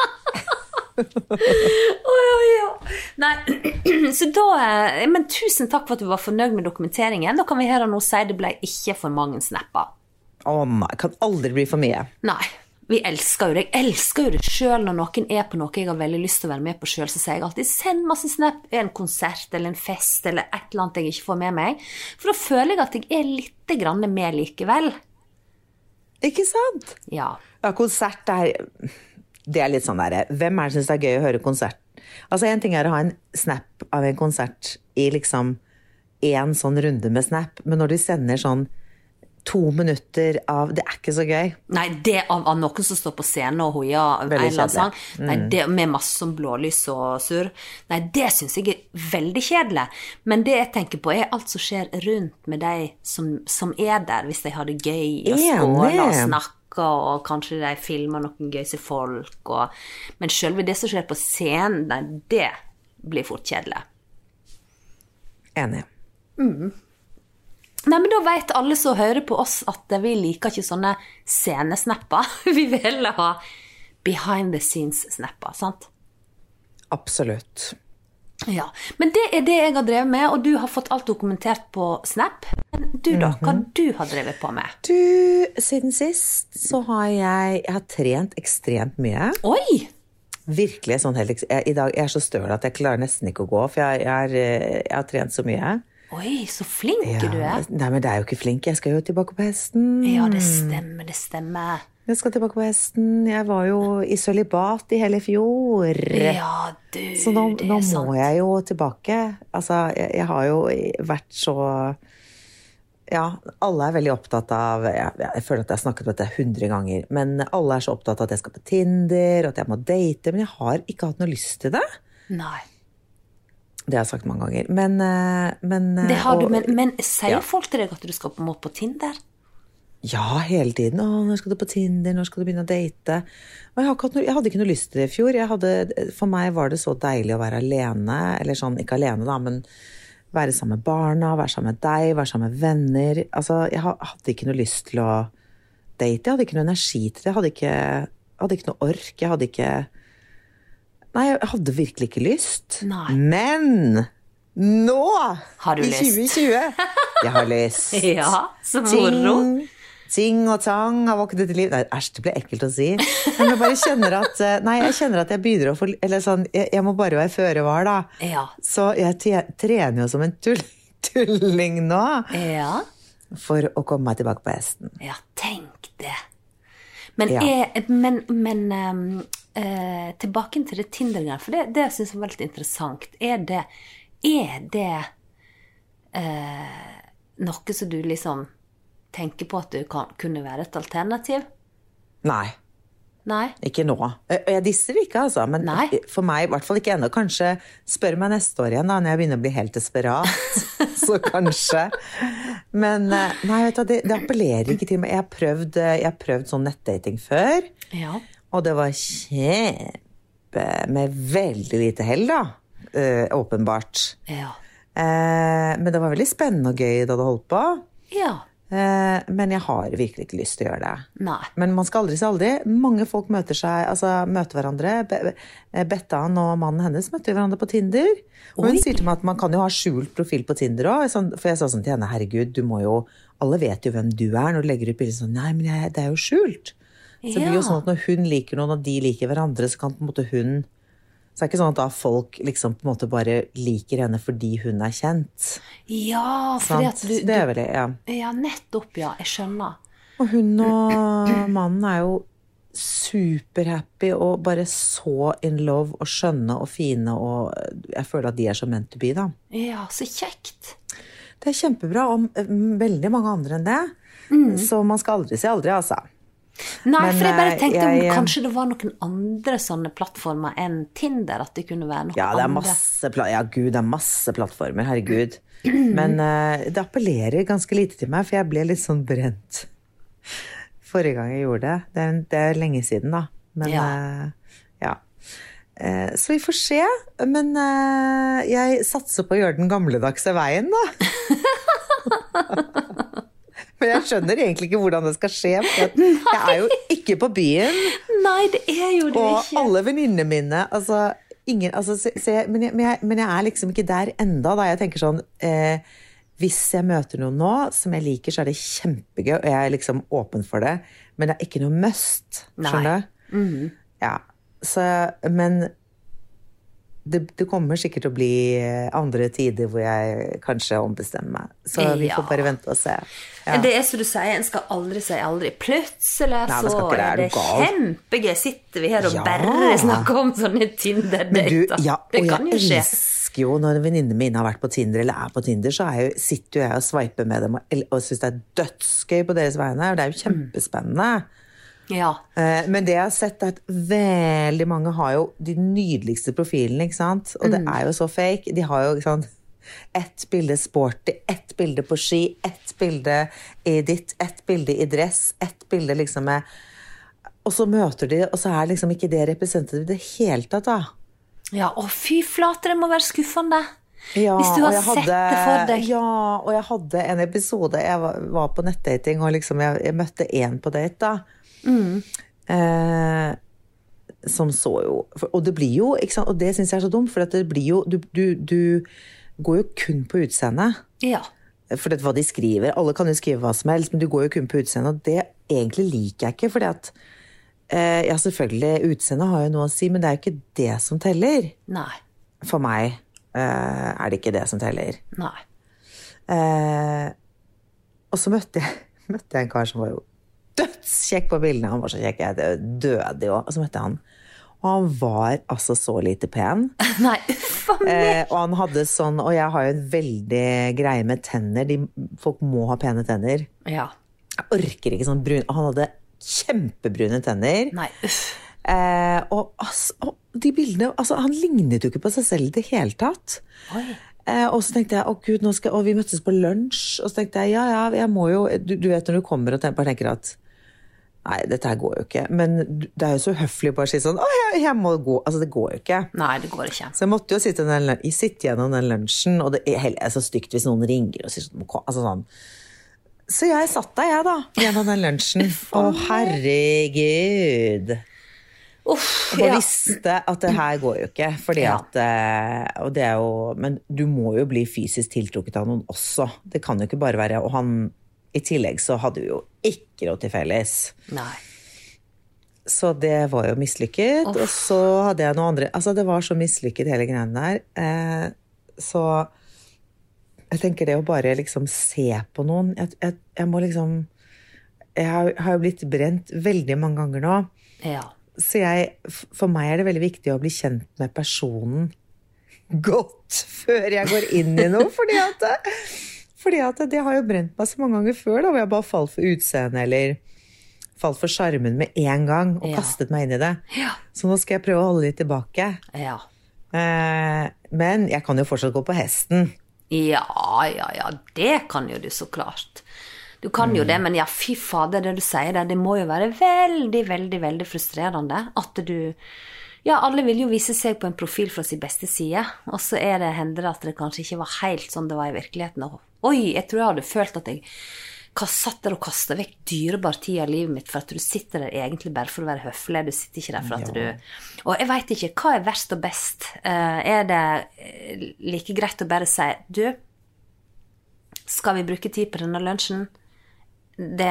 Oi, oi, oi. Nei, så da, eh, men tusen takk for at du var fornøyd med dokumenteringen. Da kan vi her og nå si det ble ikke for mange snapper. Åh, nei, kan aldri bli for mye. Nei, vi elsker jo det. Jeg elsker jo det selv når noen er på noe jeg har veldig lyst til å være med på selv. Så sier jeg alltid, send masse snap, en konsert eller en fest eller et eller annet jeg ikke får med meg. For da føler jeg at jeg er litt grann med likevel. Ikke sant? Ja. Ja, konsert er, det er litt sånn der, hvem er det som synes det er gøy å høre konsert? Altså en ting er å ha en snap av en konsert i liksom en sånn runde med snap, men når de sender sånn to minutter av, det er ikke så gøy. Nei, det av, av noen som står på scenen og hoia en Veldig eller annen sang, kjedelig. nei, det med masse sånn blålys og surr, nei, det synes jeg er veldig kjedelig. Men det jeg tenker på er alt som skjer rundt med de som, som er der, hvis de har det gøy og skåler og snakker, og kanskje de filmer noen gøyse folk, og, men selve det som skjer på scenen, nei, det blir fort kjedelig. Enig. Mm. Nei, men da vet alle som hører på oss at vi liker ikke sånne scenesnapper. Vi vil heller ha behind the scenes snapper, sant? Absolutt. Ja, men det er det jeg har drevet med, og du har fått alt dokumentert på Snap. Men du da, hva du har drevet på med? Du, siden sist så har jeg, jeg har trent ekstremt mye. Oi! Virkelig sånn helt, jeg, I dag jeg er så støl at jeg klarer nesten ikke å gå, for jeg, jeg, er, jeg har trent så mye. Oi, så flink Ja, du er. Nei, men det er jo ikke flink. Jeg skal jo tilbake på hesten. Ja, det stemmer, det stemmer. Jeg skal tilbake på hesten. Jeg var jo i sølibat i hele fjor. Ja, du, Så nå, det nå er sant. må jeg jo tilbake. Altså, jeg, jeg har jo vært så... Ja, alle er veldig opptatt av, jeg, jeg føler at jeg har snakket om dette hundre ganger, men alle er så opptatt av at jeg skal på Tinder, og at jeg må date, men jeg har ikke hatt noe lyst til det. Nei. Det har jeg sagt mange ganger. Men, eh, men, Det har du, og- men, men sier ja. folk til deg at du skal på, må på Tinder? Ja, hele tiden. Å, når skal du på Tinder? Når skal du begynne å date? Og jeg, har ikke hatt noe, jeg hadde ikke noe lyst til det i fjor. Jeg hadde, for meg var det så deilig å være alene, eller sånn, ikke alene da, men være sammen med barna, være sammen med deg, være sammen med venner. Altså, jeg hadde ikke noe lyst til å date. Jeg hadde ikke noe energi til det. Jeg hadde ikke, hadde ikke noe ork. Jeg hadde ikke... Nei, jeg hadde virkelig ikke lyst. Nei. Men nå, Har du i lyst? tjue tjue, jeg har lyst. Ja, så moro. Ting, ting og tang har våknet til liv. Nei, æsj, det ble ekkelt å si. Men jeg bare kjenner at, nei, jeg kjenner at jeg begynner å få, eller sånn, jeg, jeg må bare være føre var da. Ja. Så jeg te- trener jo som en tull, tulling nå, Ja. for å komme meg tilbake på hesten. Ja, tenk det. Men, Ja. er, men, men um, eh, tilbake til det Tinder-greiene, for det, det synes jeg var litt interessant. Er det, er det eh, noe som du liksom tenker på at du kan, kunne være et alternativ? Nei, Nei? ikke nå. Eh, Og jeg disser det ikke, altså, men Nei. for meg, i hvert fall ikke ennå. Kanskje spør meg neste år igjen da, når jeg begynner å bli helt desperat. Så kanskje. Men eh, nei, vet du, det, det appellerer ikke til meg. Jeg har prøvd, eh, jeg har prøvd sånn nettdating før, Ja. og det var kjempe, med veldig lite hell da, eh, åpenbart. Ja. Eh, men det var veldig spennende og gøy da det holdt på. Ja. Eh, men jeg har virkelig ikke lyst til å gjøre det. Nei. Men man skal aldri si aldri. Mange folk møter seg, altså møter hverandre. Be- Bettan og mannen hennes møtte hverandre på Tinder. Og hun Oi. sier til meg at man kan jo ha skjult profil på Tinder også. Sånn, for jeg sa sånn til henne, herregud, du må jo, alle vet jo hvem du er når du legger ut bilder sånn, nei, men jeg, det er jo skjult. Så det blir jo Ja. sånn at når hun liker noen, og de liker hverandre, så kan på en måte hun, så det er ikke sånn at da folk liksom på en måte bare liker henne fordi hun er kjent. Ja, fordi Sant? at du, Det er du veldig, ja. Ja, nettopp, ja. Jeg skjønner. Og hun og mannen er jo superhappy og bare så in love og skjønne og fine, og jeg føler at de er så meant to be, da. Ja, så kjekt. Det er kjempebra om eh, veldig mange andre enn det. Så man skal aldri si aldri, altså. Nei, Men, for jeg bare eh, tenkte jeg, om eh, kanskje det var noen andre sånne plattformer enn Tinder, at det kunne være noe Ja, det er andre. masse, pla- ja, gud, det er masse plattformer, herregud. Men eh, det appellerer ganske lite til meg, for jeg ble litt sånn brent forrige gang jeg gjorde det. Det er, det er lenge siden, da. Men Ja. eh, ja. Eh, så vi får se. Men eh, jeg satser på å gjøre den gamledagse veien, da. Men jeg skjønner egentlig ikke hvordan det skal skje. For at jeg er jo ikke på byen. Nei, det er jo det Og ikke. alle venninnene mine, altså, ingen, altså se, se, men, jeg, men, jeg, men jeg er liksom ikke der enda, da jeg tenker sånn, eh, hvis jeg møter noen nå som jeg liker, så er det kjempegøy, og jeg er liksom åpen for det, men det er ikke noe must, skjønner du? Ja, så, men det, det kommer sikkert til å bli andre tider hvor jeg kanskje ombestemmer meg, så vi Ja. får bare vente og se. Ja. Det er som du sier, en skal aldri si aldri. Plutselig Nei, men så skal ikke det, er er du det gal? kjempegøy. Sitter vi her og Ja. bare snakker om sånne Men du, Tinder-dater. ja, det og kan jo jeg skje. elsker jo når venninnene mine har vært på Tinder, eller er på Tinder, så er jo, sitter jo jeg og sveiper med dem, og, og synes det er dødsgøy på deres vegne, og det er jo kjempespennende. Ja. Eh, Men det jeg har sett er at veldig mange har jo de nydeligste profilene, ikke sant? Og det er jo så fake. De har jo, ikke sant, ett bilde sporty, ett bilde på ski, ett bilde i ditt, ett bilde i dress, ett bilde liksom med... Og så møter de, og så er liksom ikke det representativt i det hele tatt, da. ja. Å, fy flate, det må være skuffende. Ja, Hvis du og har jeg sett hadde- det for deg. Ja, og jeg hadde en episode, jeg var, var på nettdating, og liksom jeg, jeg møtte en på date da. Eh, som så jo, for, og det blir jo, ikke sant, og det synes jeg er så dumt, for at det blir jo, du, du, du går jo kun på utseende. Ja. For det er hva de skriver, alle kan jo skrive hva som helst, men du går jo kun på utseende, og det egentlig liker jeg ikke, fordi at eh, ja, selvfølgelig, utseendet har jo noe å si, men det er jo ikke det som teller. Nei. For meg eh, er det ikke det som teller. Nei. Eh, og så møtte jeg, møtte jeg en kar som var jo dødskjekk på bildene. Han var så kjekk, jeg døde jo. Og så møtte jeg han. Og han var altså så lite pen. Nei, for meg. Eh, og han hadde sånn, og jeg har jo en veldig greie med tenner. De, folk må ha pene tenner. Ja. Jeg orker ikke sånn brun. Han hadde kjempebrune tenner. Nei, uff. Eh, og, altså, og de bildene, altså han lignet jo ikke på seg selv i det hele tatt. Oi. Eh, og så tenkte jeg, å Gud, nå skal, og vi møttes på lunsj, og så tenkte jeg, ja, ja, jeg må jo, du, du vet når du kommer og tenker, bare tenker at, nei, dette her går jo ikke, men det er jo så høflig bare å si sånn, å, jeg, jeg må gå, altså det går jo ikke. Nei, det går ikke. Så jeg måtte jo sitte, den, sitte gjennom den lunsjen, og det er heller så stygt hvis noen ringer og sier sånn, altså sånn. Så jeg satt der, jeg da, gjennom den lunsjen. Å, herregud. Uff, og jeg ja. visste at det her går jo ikke, fordi Ja. at, og det er jo, men du må jo bli fysisk tiltrukket av noen også. Det kan jo ikke bare være, og han, i tillegg så hadde vi jo ikke råd til felles. Nei. Så det var jo mislykket, Uff. og så hadde jeg noe andre, altså det var så mislykket hele greien der, eh, så jeg tenker det å bare liksom se på noen, jeg, jeg, jeg må liksom, jeg har, har jo blitt brent veldig mange ganger nå, Ja. så jeg, for meg er det veldig viktig å bli kjent med personen godt før jeg går inn i noe, fordi at, fordi at det har jo brent meg så mange ganger før, da, hvor jeg bare falt for utseende, eller falt for skjermen med en gang, og Ja. kastet meg inn i det. Ja. Så nå skal jeg prøve å holde litt tilbake. Ja. Eh, men jeg kan jo fortsatt gå på hesten. Ja, ja, ja, det kan jo du så klart. Du kan jo det, men ja, fy fader, det du sier der, det må jo være veldig, veldig, veldig frustrerende at du, ja, alle vil jo vise seg på en profil fra sin beste side, og så er det hender at det kanskje ikke var helt sånn det var i virkeligheten. Og, oi, jeg tror jeg hadde følt at jeg satt der og kastet vekk dyrebar tid av livet mitt, for at du sitter der egentlig bare for å være høflig, du sitter ikke der for at Ja. du, og jeg vet ikke, hva er verst og best? Eh, er det like greit å bare si, du, skal vi bruke tid på denne lunsjen? Det,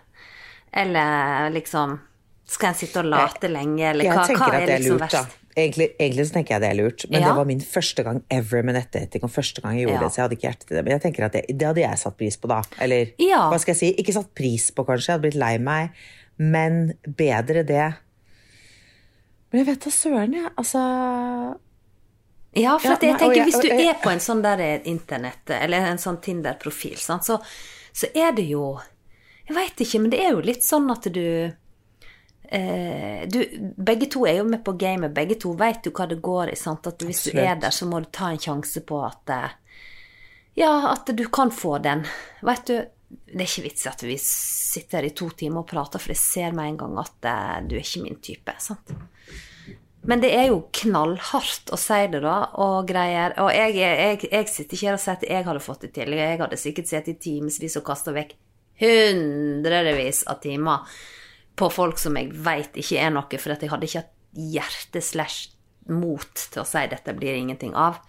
eller liksom, skal en sitte og late lenge, eller Jeg hva, tenker hva at er det er liksom lurt, da. verst? Egentlig, egentlig så tenker jeg det er lurt, men Ja. det var min første gang ever med nettdating, og første gang jeg gjorde Ja. det, så jeg hadde ikke hjerte til det. Men jeg tenker at det, det hadde jeg satt pris på da. Eller, Ja. hva skal jeg si? Ikke satt pris på, kanskje. Jeg hadde blitt lei meg. Men bedre det. Men jeg vet da søren, jeg. Altså... Ja, for Ja, at jeg nei, og tenker, jeg- hvis du og jeg- er på en sånn der internett, eller en sånn Tinder-profil, sant, så, så er det jo, jeg vet ikke, men det er jo litt sånn at du, eh, du, begge to er jo med på gamet, begge to vet jo hva det går i, sant, at hvis du er Absolutt. der, så må du ta en sjanse på at, eh, ja, at du kan få den. Vet du, det er ikke vits at vi sitter her i to timer og prater, for jeg ser med en gang at eh, du er ikke min type, sant? Men det er jo knallhardt å si det da, og greier, og jeg, jeg, jeg sitter ikke her og sier at jeg hadde fått det til, jeg hadde sikkert sett i timesvis og kastet vekk hundrevis av timer på folk som jeg vet ikke er noe, for at jeg hadde ikke hatt hjerte slash mot til å si dette blir ingenting av.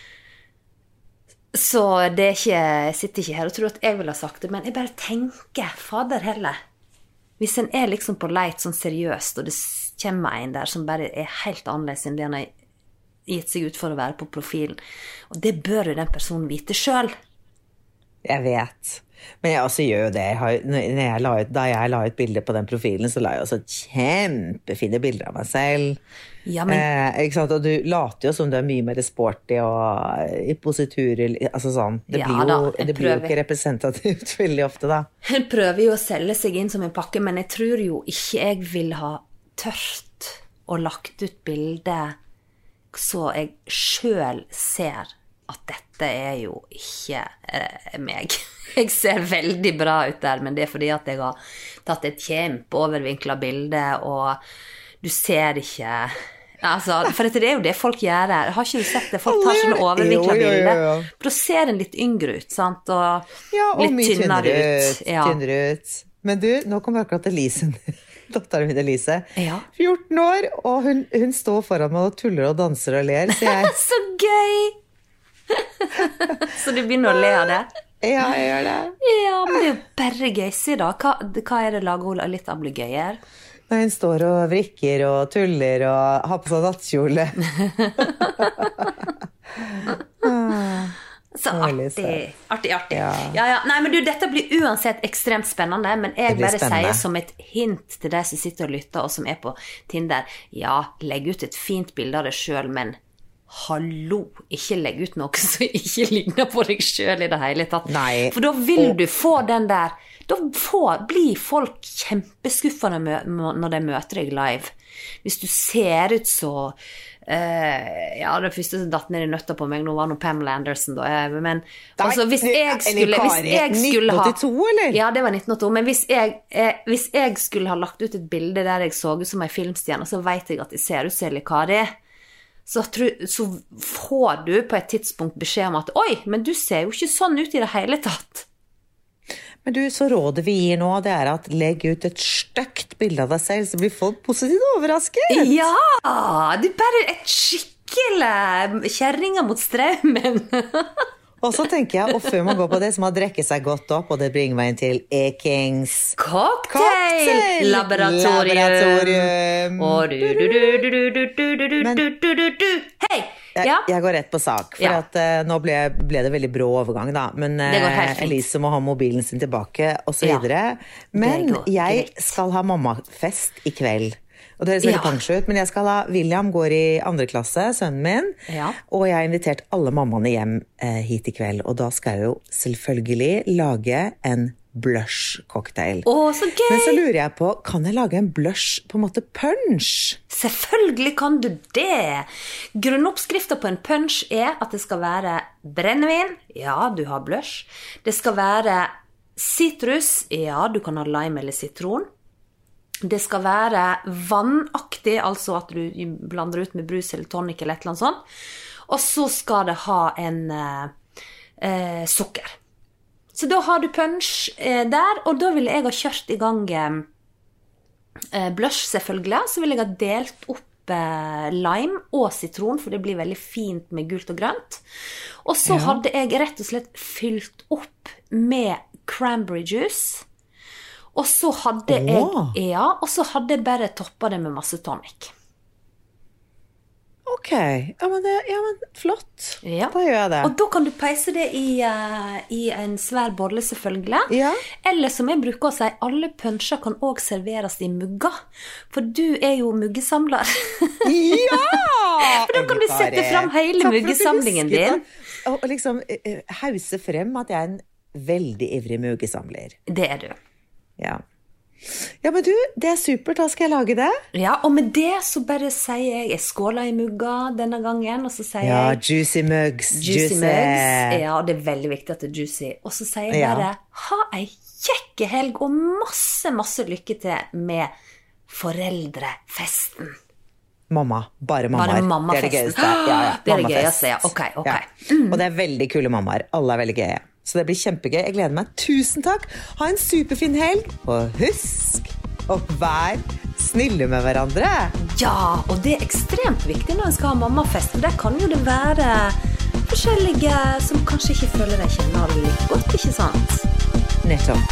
Så det er ikke, jeg sitter ikke her og tror at jeg vil ha sagt det, men jeg bare tenker, fader heller, hvis en er liksom på leit sånn seriøst, og det kommer en der som bare er helt annerledes enn det han har gitt seg ut for å være på profilen, og det bør jo den personen vite selv. Jeg vet. Men jeg også gjør jo det. Jeg har, når jeg la ut, da jeg la ut bilder på den profilen, så la jeg også kjempefine bilder av meg selv. Ja, men Eh, ikke sant? Og du later jo som du er mye mer sporty og i positurer, altså sånn. Det Ja blir jo, da, jeg det blir jo prøver. ikke representativt veldig ofte da. en prøver jo å selge seg inn som en pakke, men jeg tror jo ikke jeg vil ha tørt og lagt ut bilder så jeg selv ser at dette er jo ikke eh, meg. Jeg ser veldig bra ut der, men det er fordi at jeg har tatt et kjempeovervinklet bilde, og du ser ikke... Altså, for det er jo det folk gjør her. Har ikke du sett det? Folk tar sånne overvinklet Jo, jo, jo, jo. bilder. For da ser en litt yngre ut, sant? Og Ja, og litt mye tynnere tynnere ut. ut. Ja. Tynnere ut. Men du, nå kommer akkurat Elise, datteren min Elise, Ja. fjorten år, og hun, hun står foran meg og tuller og danser og ler, så jeg, Så gøy! Så du begynner å le av det? ja, jeg gjør det. Ja, men det er jo bare gøy, si da. Hva, hva er det laget hun litt ablegøyer? Når hun står og vrikker og tuller og har på seg nattkjole. Så artig, artig, artig. Ja. Ja, ja. Nei, men du, dette blir uansett ekstremt spennende, men jeg bare spennende. Sier som et hint til deg som sitter og lytter, og som er på Tinder, ja, legg ut et fint bilde av deg selv, men hallo, ikke legg ut noe som ikke ligner på deg selv i det hele tatt. Nei. For da vil du få den der, da får, blir folk kjempeskuffende når de møter deg live. Hvis du ser ut så Uh, ja, det første som datt ned i nøtta på meg nå var noe Pamela Anderson da, men altså, hvis jeg skulle hvis jeg skulle ha, nitten åttito, eller? Ja, det var nitten åttito, men hvis jeg, eh, hvis jeg skulle ha lagt ut et bilde der jeg så ut som en filmstjerne, så vet jeg at jeg ser ut som Likari, så, så får du på et tidspunkt beskjed om at oi, men du ser jo ikke sånn ut i det hele tatt. Men du, så rådet vi gir nå, det er at legg ut et støkt bilde av deg selv, så blir folk positivt overrasket. Ja, du bare et skikkelig kjerringer mot strømmen. Og så tenker jeg, og før man går på det, så må man drikke seg godt opp, og det bringer meg inn til E-Kings Cocktail Laboratorium. Og du, du, du, du, du, du, du, du, du, du, du. Hei! Jeg, ja. jeg går rett på sak, for ja. at, uh, nå ble, ble det veldig brå overgang da, men uh, Elise må ha mobilen sin tilbake, og så videre. Ja. Men jeg skal ha mammafest i kveld, og det høres veldig ja. Pangsj ut, men jeg skal ha, William går i andre klasse, sønnen min, ja. Og jeg har invitert alle mammaene hjem uh, hit i kveld, og da skal jeg jo selvfølgelig lage en blush-cocktail. Åh, så gøy! Men så lurer jeg på, kan jeg lage en blush på en måte punch? Selvfølgelig kan du det! Grunnoppskriften på en punch er at det skal være brennevin, ja, du har blush. Det skal være citrus, ja, du kan ha lime eller citron. Det skal være vannaktig, altså at du blander ut med brus eller tonic eller et eller annet sånt. Og så skal det ha en eh, eh, sukker. Så da har du punch eh, der, og da vil jeg ha kjørt i gang eh, blush selvfølgelig, så vil jeg ha delt opp eh, lime og citron, for det blir veldig fint med gult og grønt. Og så ja. Hadde jeg rett og slett fylt opp med cranberry juice, og så hadde oh. jeg, ja, og så hadde jeg bare toppet det med masse tonic. Ok, ja men, det, ja, men flott, ja. Da gjør jeg det. Og da kan du peise det i, uh, i en svær bolle selvfølgelig. Ja. Eller som jeg bruker å si, alle punsjer kan også serveres i mugger. For du er jo muggesamler. Ja! For da kan du sette frem hele muggesamlingen din. Og liksom uh, hause frem at jeg er en veldig ivrig muggesamler. Det er du. Ja. Ja, men du, det er supert, da skal jeg lage det. Ja, og med det så bare sier jeg, jeg skåler i mugga denne gangen, og så sier ja, jeg... juicy mugs, juicy. Juicy mugs, ja, det er veldig viktig at det er juicy. Og så sier jeg bare, ja. Ha en kjekke helg, og masse, masse lykke til med foreldrefesten. Mamma, bare mammaer. Bare mammafesten. Det er det gøyeste. Ja, ja. Det er det gøyeste, ja. Ok, ok. Ja. Mm. Og det er veldig kule mammaer. Alle er veldig gøye. Så det blir kjempegøy. Jeg gleder meg. Tusen takk. Ha en superfin helg. Og husk å være snille med hverandre. Ja, og det er ekstremt viktig når en skal ha mammafest. For der kan jo det være forskjellige som kanskje ikke føler deg kjenner det litt godt, ikke sant? Nettopp.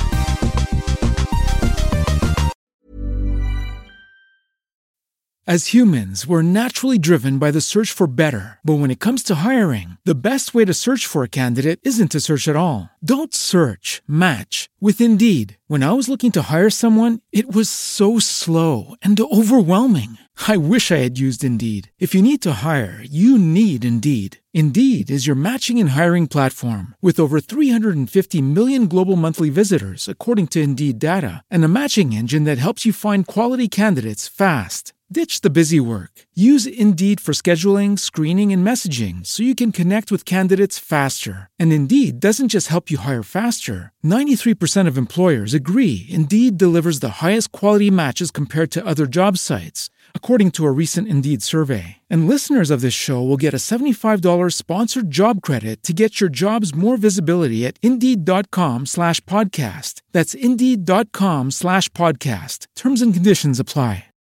As humans, we're naturally driven by the search for better. But when it comes to hiring, the best way to search for a candidate isn't to search at all. Don't search, match with Indeed. When I was looking to hire someone, it was so slow and overwhelming. I wish I had used Indeed. If you need to hire, you need Indeed. Indeed is your matching and hiring platform with over three hundred fifty million global monthly visitors, according to Indeed data, and a matching engine that helps you find quality candidates fast. Ditch the busy work. Use Indeed for scheduling, screening, and messaging so you can connect with candidates faster. And Indeed doesn't just help you hire faster. ninety-three percent of employers agree Indeed delivers the highest quality matches compared to other job sites, according to a recent Indeed survey. And listeners of this show will get a seventy-five dollars sponsored job credit to get your jobs more visibility at Indeed.com slash podcast. That's Indeed.com slash podcast. Terms and conditions apply.